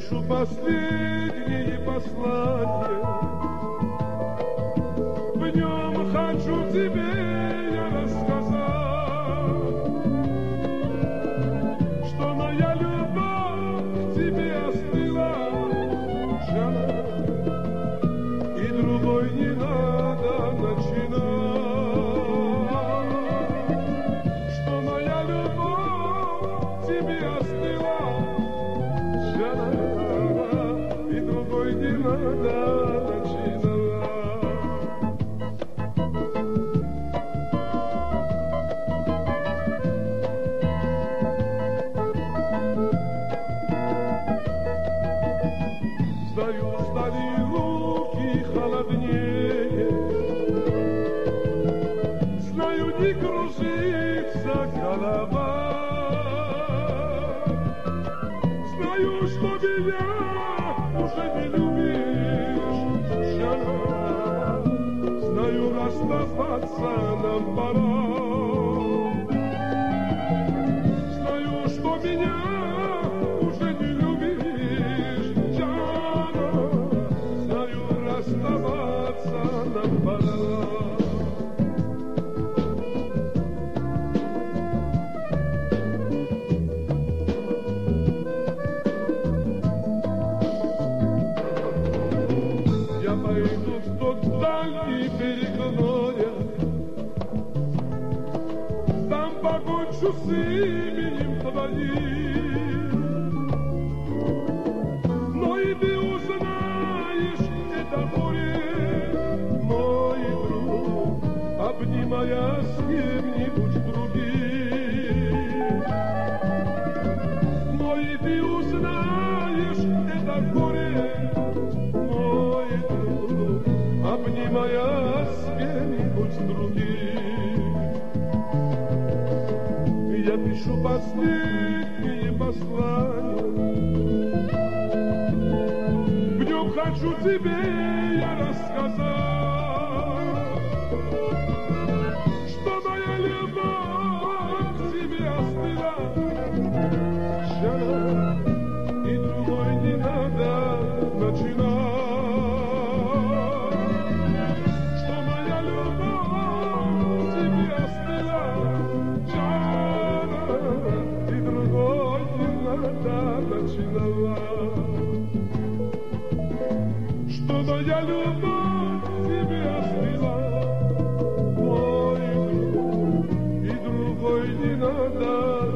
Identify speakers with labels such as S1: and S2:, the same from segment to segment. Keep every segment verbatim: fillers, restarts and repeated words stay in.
S1: пишу последнее послание. В нем хочу тебе я рассказать, что моя любовь к тебе остыла, жена, и другой не надо начинать, что моя любовь к тебе остыла, жена, и другой не надо начинать. Знаю, стали руки холоднее, знаю, не кружится голова, знаю, что меня уже не любишь, жена, знаю, расставаться нам пора, знаю, что меня уже не любишь, жена, знаю, расставаться нам пора. Я пойду в тот дальний берег моря, там покончу с именем твоим. Но и ты узнаешь это море, мой друг, обнимая с кем-нибудь другим. Но и ты узнаешь это море, обнимая с кем-нибудь другим. Я пишу последнее послание, в нем хочу тебе я рассказать, что моя любовь к тебе остыла, жена, и другой не надо начинать. Что моя любовь к тебе остыла, мой друг, и другой не надо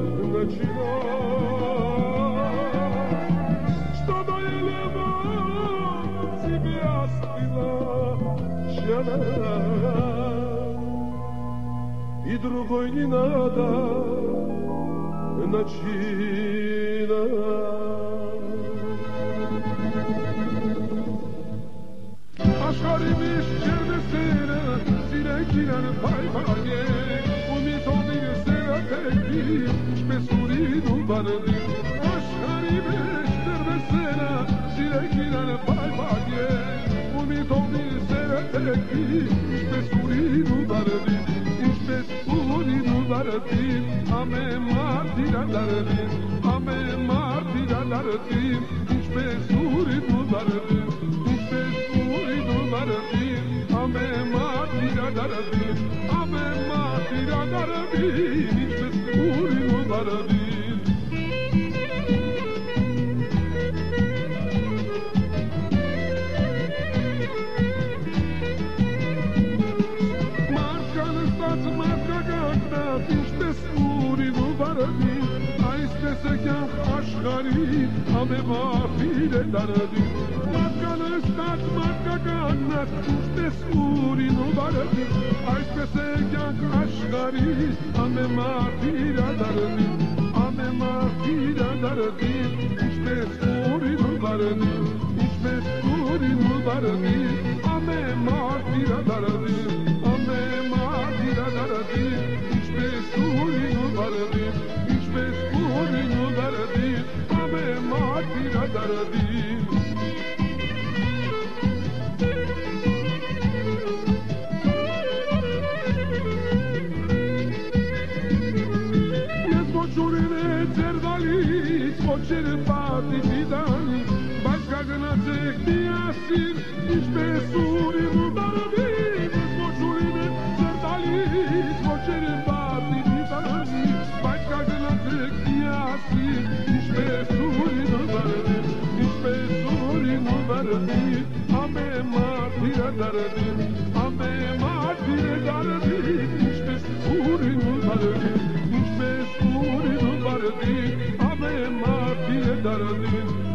S1: начинать. Что моя любовь к тебе остыла, жена, и другой не надо начинать. Aşkarıymış çevresine sinekiler pay paye, umut olayım sana tek bir mesuri numardı. Aşkarıymış çevresine sinekiler pay paye, umut olayım sana tek bir mesuri numardı. Mesuri numardı, ame martiralardı, ame martiralardı, mesuri numardı. Ame matira darabi, ame matira darabi, mesuri no darabi. Markanı stat marka gakna, mesuri no darabi. Aisteseken aşkari, ame matira darabi. Markanı stat marka gakna, mesuri no darabi. Aisteseken aşkari, ame matira darabi. Ame matira darabi, mesuri no darabi. Mesuri no darabi, ame matira darabi. Ame matira darabi, mesuri no darabi. Mesuri no darabi, ame matira darabi. Zervali, zvočere pati ti dani, dardin Ame martire dardin Nici pe spuri nu dardin Nici pe spuri nu dardin Ame martire dardin